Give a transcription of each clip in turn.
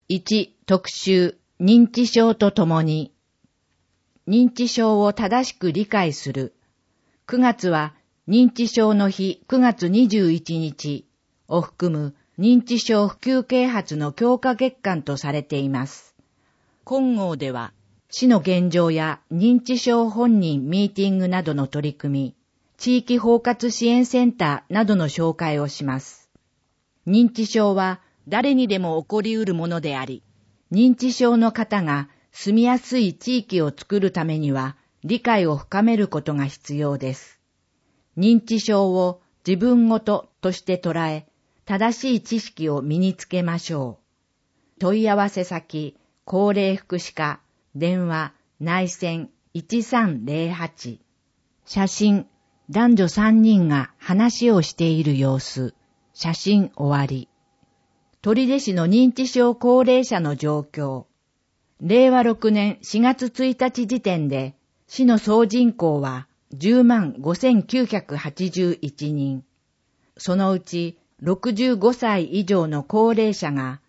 1特集認知症とともに認知症を正しく理解する。9月は認知症の日9月21日を含む認知症普及啓発の強化月間とされています。今号では市の現状や認知症本人ミーティングなどの取り組み、地域包括支援センターなどの紹介をします。認知症は誰にでも起こり得るものであり、認知症の方が住みやすい地域を作るためには理解を深めることが必要です。認知症を自分ごととして捉え、正しい知識を身につけましょう。問い合わせ先、高齢福祉課、電話、内線1308。写真、男女3人が話をしている様子。写真終わり。取手市の認知症高齢者の状況。令和6年4月1日時点で、市の総人口は105,981人。そのうち65歳以上の高齢者が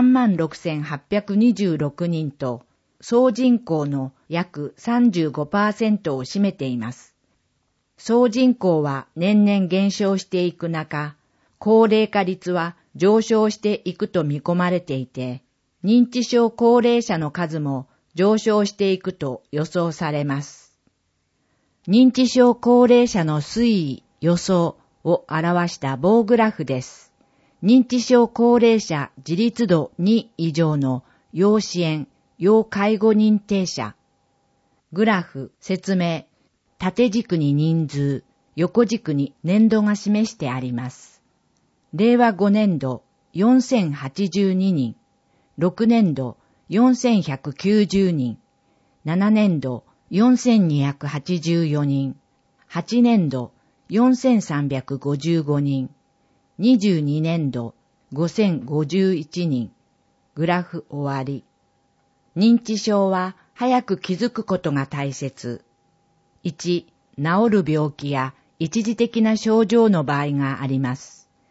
36,826人と、総人口の約 35% を占めています。総人口は年々減少していく中、高齢化率は上昇していくと見込まれていて、認知症高齢者の数も上昇していくと予想されます。認知症高齢者の推移、予想を表した棒グラフです。認知症高齢者自立度2以上の要支援、要介護認定者。グラフ、説明。縦軸に人数、横軸に年度が示してあります。令和5年度4082人、6年度4190人、7年度4284人、8年度4355人、22年度5051人。グラフ終わり。認知症は早く気づくことが大切。1、治る病気や一時的な症状の場合があります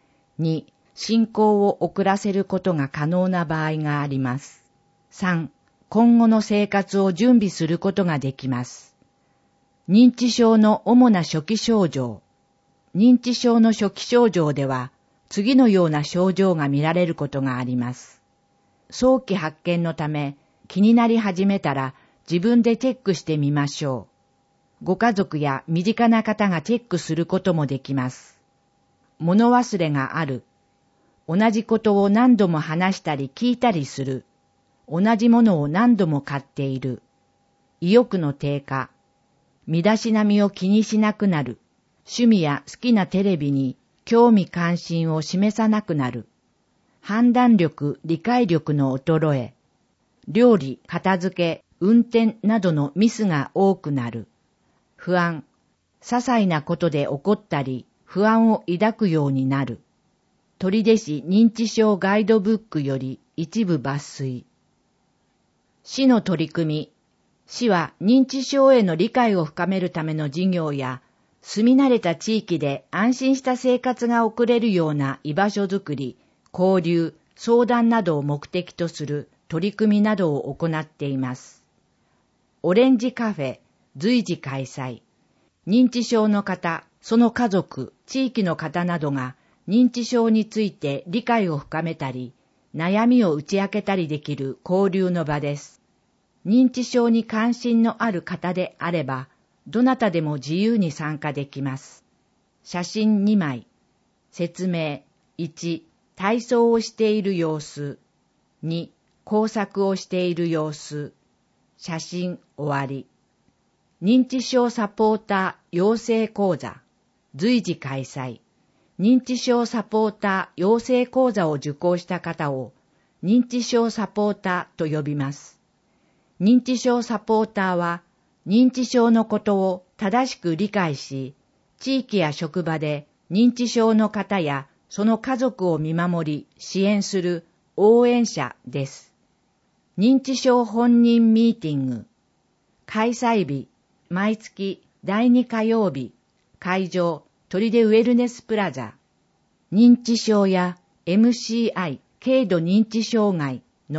。2、進行を遅らせることが可能な場合があります。3、今後の生活を準備することができます。認知症の主な初期症状。認知症の初期症状では、次のような症状が見られることがあります。早期発見のため、気になり始めたら自分でチェックしてみましょう。ご家族や身近な方がチェックすることもできます。物忘れがある。同じことを何度も話したり聞いたりする。同じものを何度も買っている。意欲の低下。身だしなみを気にしなくなる。趣味や好きなテレビに興味関心を示さなくなる。判断力、理解力の衰え。料理、片付け、運転などのミスが多くなる。不安。些細なことで怒ったり、不安を抱くようになる。取手市認知症ガイドブックより一部抜粋。市の取り組み。市は認知症への理解を深めるための事業や、住み慣れた地域で安心した生活が送れるような居場所づくり、交流、相談などを目的とする取り組みなどを行っています。オレンジカフェ、随時開催。認知症の方、その家族、地域の方などが認知症について理解を深めたり、悩みを打ち明けたりできる交流の場です。認知症に関心のある方であれば、どなたでも自由に参加できます。写真2枚。説明。1、体操をしている様子。2、工作をしている様子。写真終わり。認知症サポーター養成講座。随時開催。認知症サポーター養成講座を受講した方を認知症サポーターと呼びます。認知症サポーターは認知症のことを正しく理解し、地域や職場で認知症の方やその家族を見守り支援する応援者です。認知症本人ミーティング。開催日、毎月第2火曜日。会場、取手ウェルネスプラザ。認知症や MCI、軽度認知障害の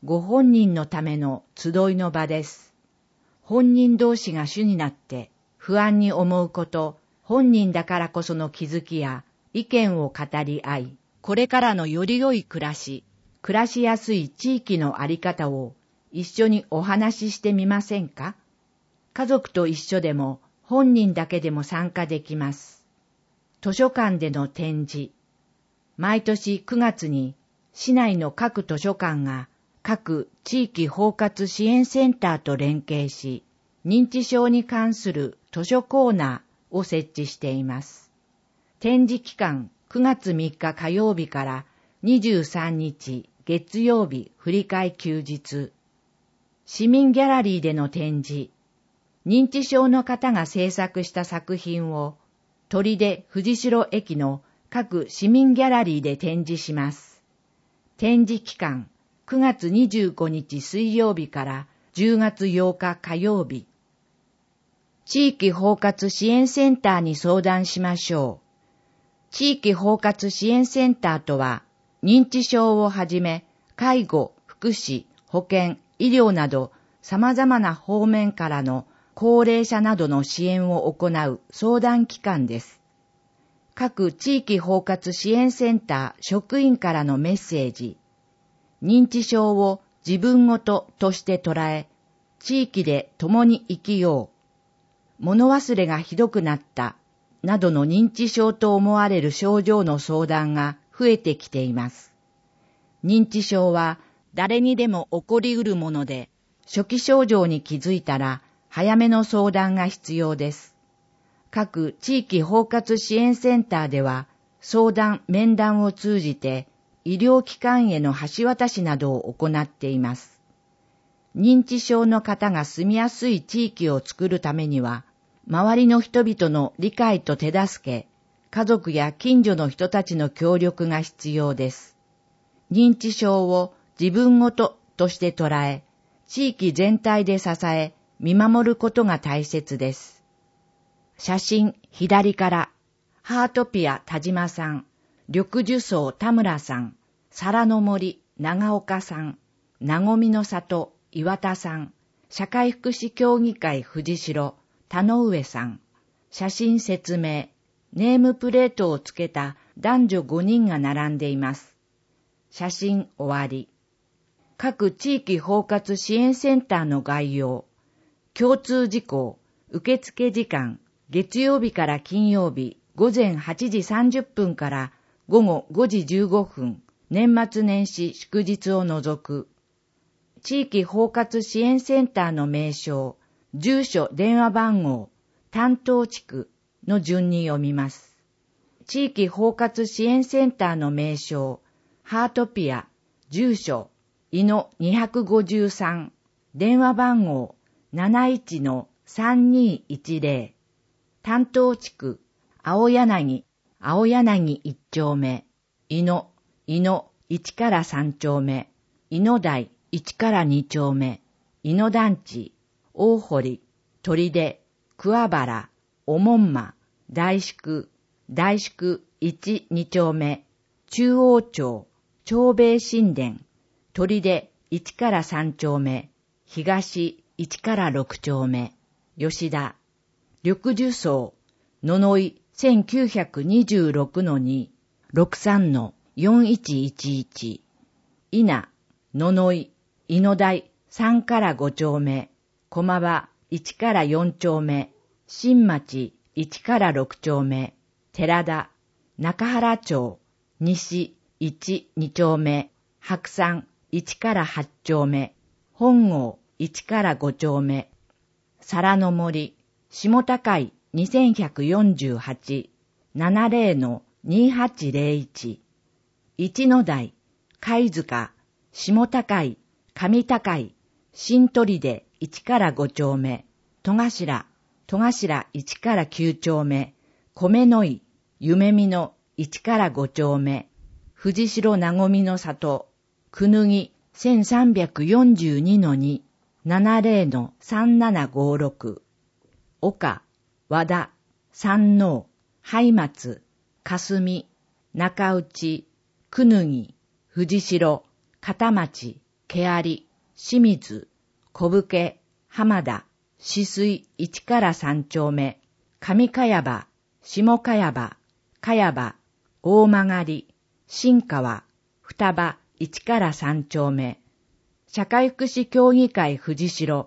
ご本人のための集いの場です。本人同士が主になって不安に思うこと、本人だからこその気づきや意見を語り合い、これからのより良い暮らしやすい地域のあり方を一緒にお話ししてみませんか？家族と一緒でも本人だけでも参加できます。図書館での展示。毎年9月に市内の各図書館が各地域包括支援センターと連携し、認知症に関する図書コーナーを設置しています。展示期間9月3日火曜日から23日月曜日振り替え休日。市民ギャラリーでの展示。認知症の方が制作した作品を取手藤代駅の各市民ギャラリーで展示します。展示期間9月25日水曜日から10月8日火曜日。地域包括支援センターに相談しましょう。地域包括支援センターとは、認知症をはじめ、介護、福祉、保健、医療など様々な方面からの高齢者などの支援を行う相談機関です。各地域包括支援センター職員からのメッセージ。認知症を自分ごととして捉え、地域で共に生きよう。物忘れがひどくなった、などの認知症と思われる症状の相談が増えてきています。認知症は誰にでも起こりうるもので、初期症状に気づいたら早めの相談が必要です。各地域包括支援センターでは、相談・面談を通じて、医療機関への橋渡しなどを行っています。認知症の方が住みやすい地域を作るためには、周りの人々の理解と手助け、家族や近所の人たちの協力が必要です。認知症を自分ごととして捉え、地域全体で支え、見守ることが大切です。写真左から、ハートピア田島さん、緑樹荘田村さん、皿の森長岡さん、なごみの里岩田さん、社会福祉協議会藤代田上さん、写真説明、ネームプレートをつけた男女5人が並んでいます。写真終わり。各地域包括支援センターの概要、共通事項、受付時間、月曜日から金曜日午前8時30分から午後5時15分、年末年始祝日を除く。地域包括支援センターの名称、住所、電話番号、担当地区の順に読みます。地域包括支援センターの名称、ハートピア、住所、井野253、電話番号 71-3210、担当地区、青柳1丁目、井野1から3丁目、井野台1から2丁目、井野団地、大堀、取手、桑原、おもんま、大宿1、2丁目、中央町、長兵衛神殿、取手1から3丁目、東1から6丁目、吉田、緑樹荘、野々井1926-2、63-4111、稲、野々井、井野台3から5丁目、駒場1から4丁目、新町1から6丁目、寺田、中原町、西1、2丁目、白山1から8丁目、本郷1から5丁目、皿の森、下高井2148、70-2801、一の台、貝塚、下高井、上高井、新取出1から5丁目、戸頭1から9丁目、米の井、夢見の1から5丁目、藤代なごみの里、くぬぎ1342-2、70-3756、岡、和田、山王、灰松、霞、中内、くぬぎ、藤代、片町、 毛有、清水、小武、浜田、止水1から3丁目、上茅場、下茅場、茅場、大曲、新川、双葉1から3丁目、社会福祉協議会藤代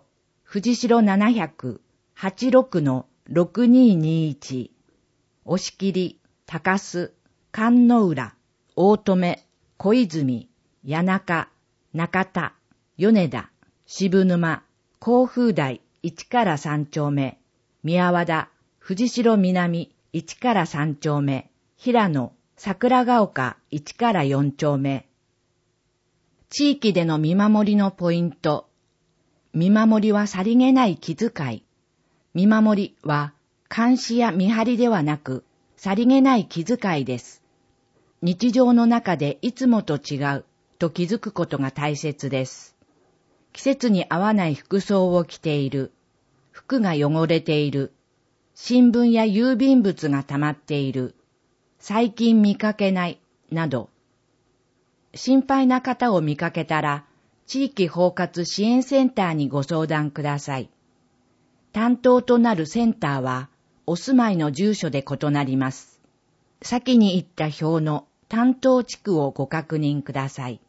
700-86-6221、押切、高須、菅野浦、大留、小泉、谷中、中田、米田、渋沼、甲府台1から3丁目、宮和田、藤代南1から3丁目、平野、桜ヶ丘1から4丁目。地域での見守りのポイント。見守りはさりげない気遣い。見守りは監視や見張りではなく、さりげない気遣いです。日常の中でいつもと違うと気づくことが大切です。季節に合わない服装を着ている。服が汚れている。新聞や郵便物が溜まっている。最近見かけない。など。心配な方を見かけたら、地域包括支援センターにご相談ください。担当となるセンターは、お住まいの住所で異なります。先に言った表の担当地区をご確認ください。